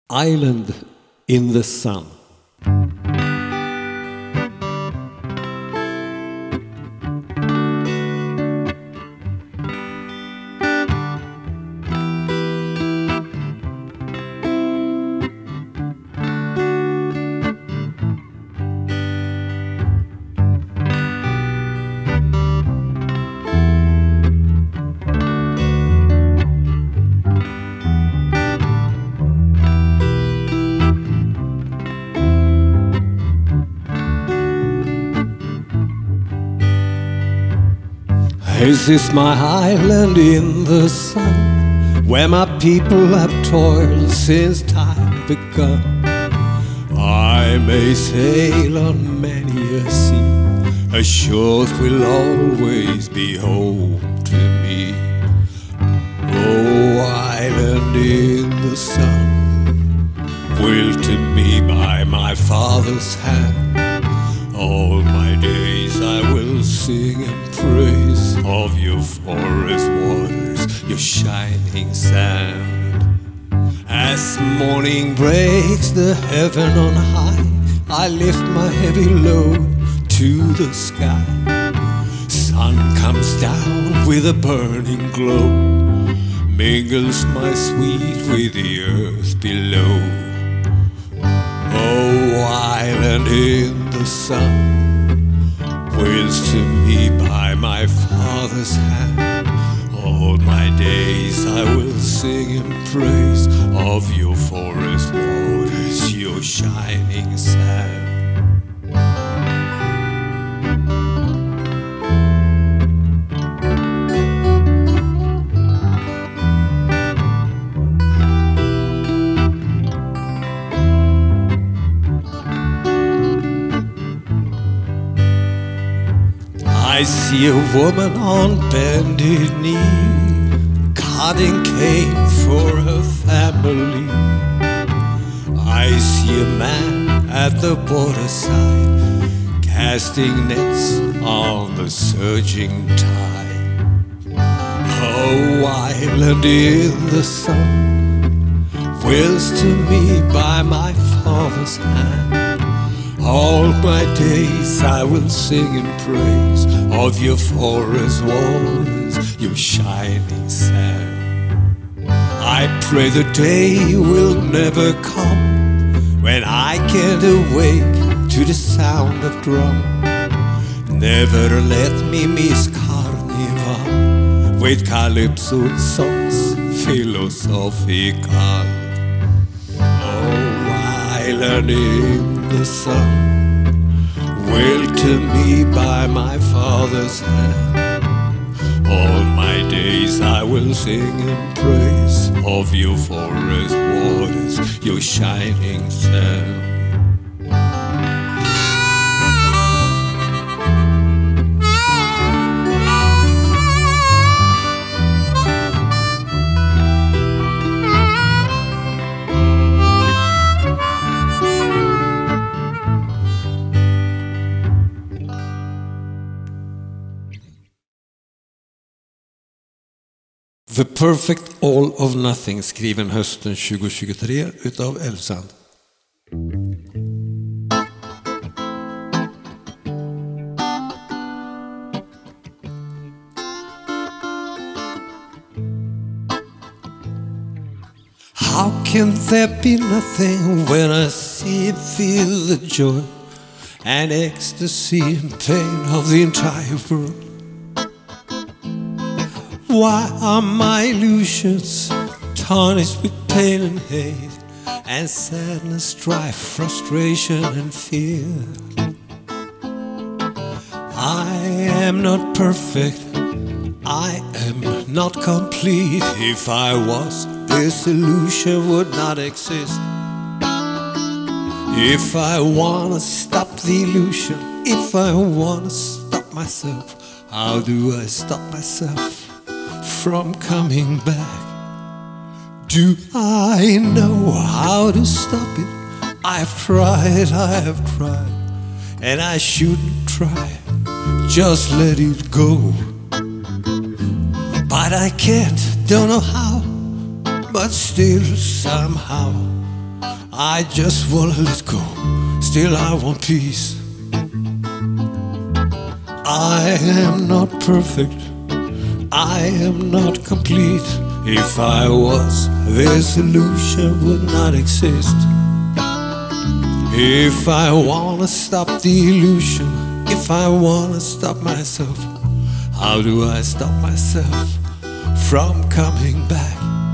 Island in the Sun. This is my island in the sun, where my people have toiled since time begun. I may sail on many a sea, a shores will always be home to me. Oh, island in the sun, willed to me by my father's hand. All my days I will sing and praise of your forest waters, your shining sand. As morning breaks the heaven on high, I lift my heavy load to the sky. Sun comes down with a burning glow, mingles my sweet with the earth below. Oh, island in the sun, wills to me by my father's hand. All my days I will sing and praise of your forest waters, your shining sand. I see a woman on bended knee, cutting cane for her family. I see a man at the border side, casting nets on the surging tide. Oh, island in the sun, wills to me by my father's hand. All my days I will sing and praise of your forest waters, your shining sand. I pray the day will never come when I can't awake to the sound of drum. Never let me miss Carnival with calypso songs philosophical. Oh, island in the sun, willed to me by my father's hand. All my days I will sing and praise of your forest waters, your shining sand. The Perfect All of Nothing, skriven hösten 2023 utav Elfsand. How can there be nothing when I see and feel the joy and ecstasy and pain of the entire world? Why are my illusions tarnished with pain and hate, and sadness, strife, frustration and fear? I am not perfect, I am not complete. If I was, this illusion would not exist. If I wanna stop the illusion, if I wanna stop myself, how do I stop myself from coming back? Do I know how to stop it? I've tried, and I shouldn't try, just let it go. But I can't, don't know how, but still somehow I just wanna let go, still I want peace. I am not perfect, I am not complete. If I was, this illusion would not exist. If I wanna stop the illusion, if I wanna stop myself, how do I stop myself from coming back?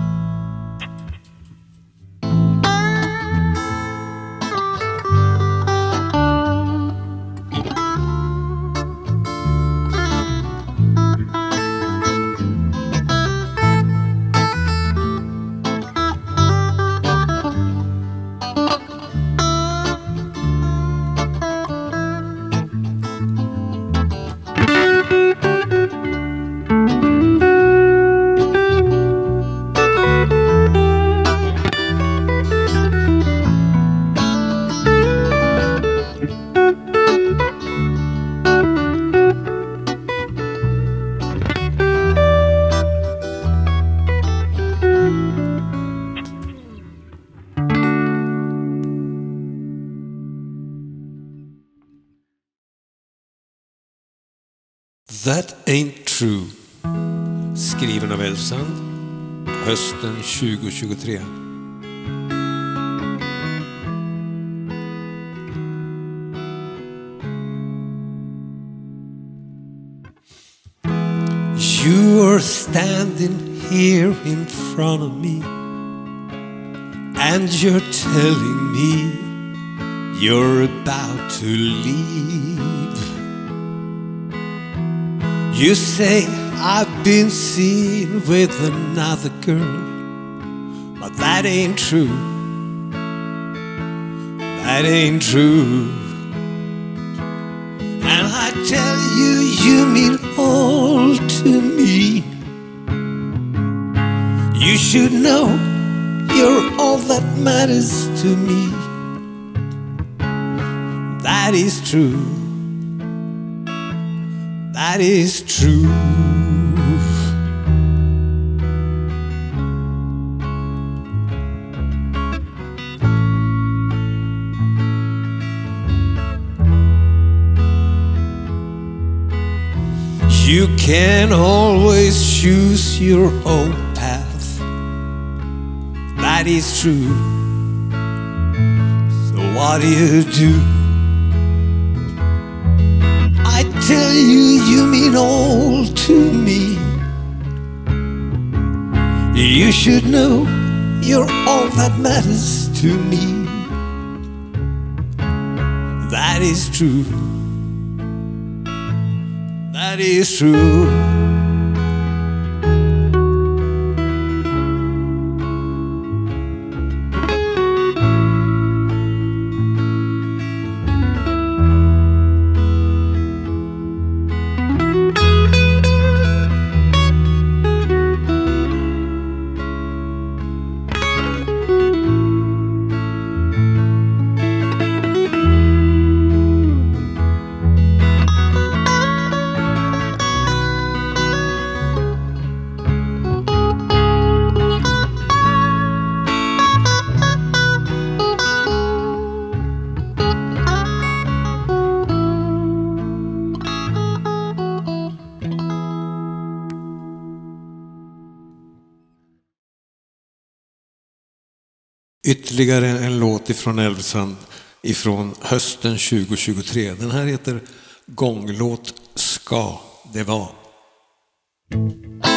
That Ain't True, skriven av Elfsand, hösten 2023. You are standing here in front of me, and you're telling me you're about to leave. You say I've been seen with another girl, but that ain't true. That ain't true. And I tell you, you mean all to me. You should know you're all that matters to me. That is true. That is true. You can always choose your own path. That is true. So what do you do? I tell you, you mean all to me. You should know you're all that matters to me. That is true. That is true. Ytterligare en låt ifrån Elfsand ifrån hösten 2023. Den här heter Gånglåt ska det vara.